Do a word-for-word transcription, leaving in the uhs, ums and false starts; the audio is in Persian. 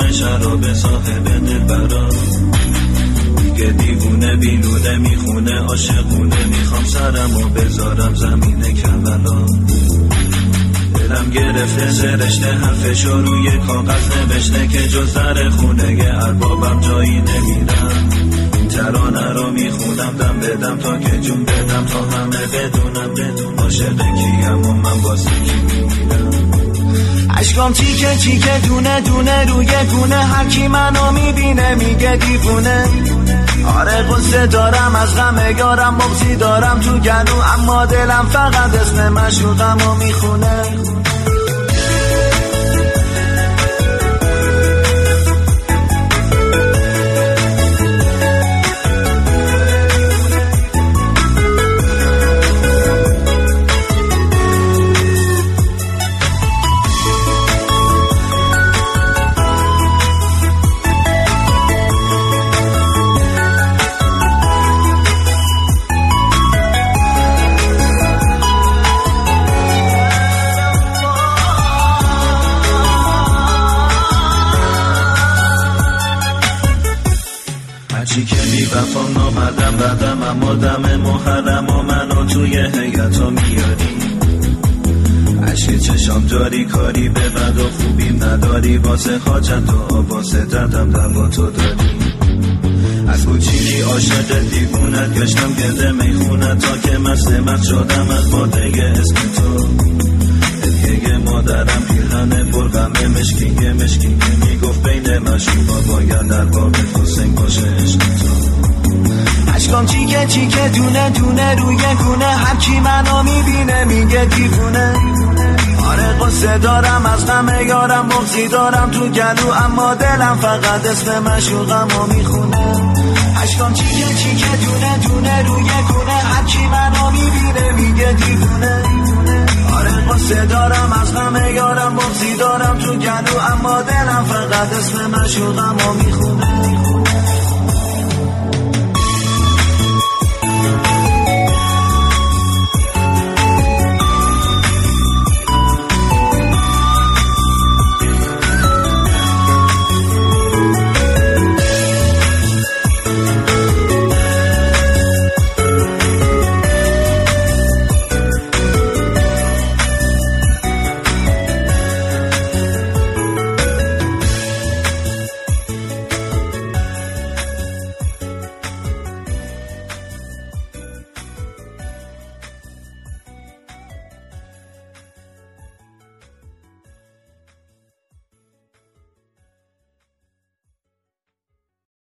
جام شراب صاحب دلبرا، دیگه دیوونه بیلوده میخونه عاشقونه، میخوام سرمو بذارم زمین کربلا. دلم گرفته سرشته حرفشو روی کاغذ نوشته که جز در خونه اربابم جایی نمیرم. این ترانه رو میخونم دم بدم تا که جون بدم، تا همه بدونم بدون عاشق کیم و من واسه کی میمیرم. عشقام چیکه چیکه دونه دونه روی گونه، هر کی منو میبینه میگه دیوونه. آره قصه دارم از غم یارم، مغزی دارم تو گلو، اما دلم فقط اسم معشوقمو میخونه. هرچی که بی وفا نامدم بدم، اما دم محرم و منو توی هیئتا میاری. عشق چشام جاری کاری به بد و خوبی نداری، واسه حاجت و واسه دردم دوا تو داری. از کوچیکی عاشق دیوونت گشتم گرده میخونت، تا که مست مست شدم از باده اسم تو. هدیه مادرم پیرهن پرغمه مشکینگه مشکینگه، میگفت بین مشروبا باید در باب حسین باشه عشق تو. عشقام چیکه چیکه دونه دونه روی گونه، هر کی منو میبینه میگه دیوونه. آره قصه دارم از غم یارم، مغزی دارم تو گلو، اما دلم فقط اسم معشوقمو میخونه. عشقام چیکه چیکه دونه دونه روی گونه، هر کی منو میبینه میگه دیوونه. آره قصه دارم از غم یارم، مغزی دارم تو گلو، اما دلم فقط اسم معشوقمو میخونه.